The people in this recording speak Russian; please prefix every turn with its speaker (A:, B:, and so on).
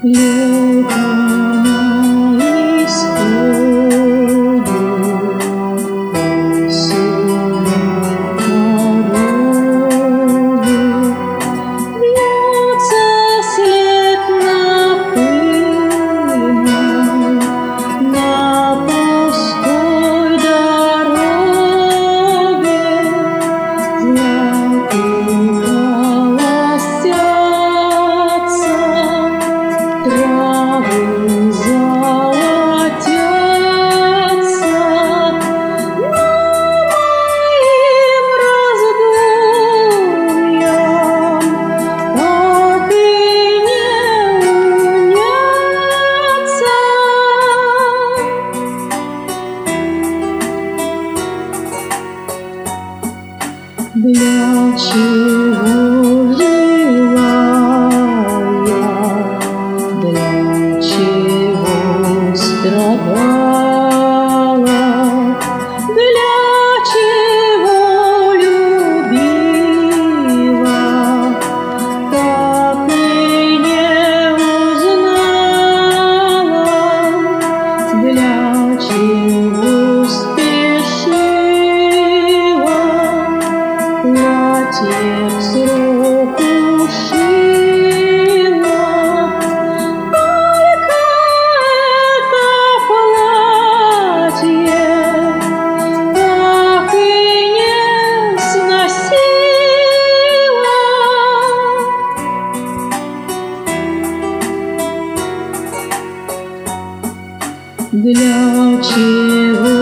A: Лето на исходе, осень на пороге, вьется след на пыльной, на пустой дороге. Травы золотятся на моим раздумьям, так и не унятся. Для чего жила я? Для чего страдала? Для чего любила? Так и не узнала. Для чего спешила? Платье в срок ушила. Только это платье так и не сносила. Для чего